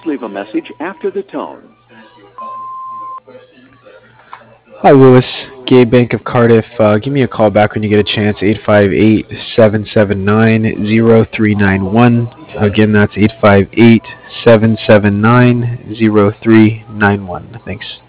leave a message after the tone. Hi, Lewis. Gabe Bank of Cardiff. Give me a call back when you get a chance. 858-779-0391. Again, that's 858-779-0391. Thanks.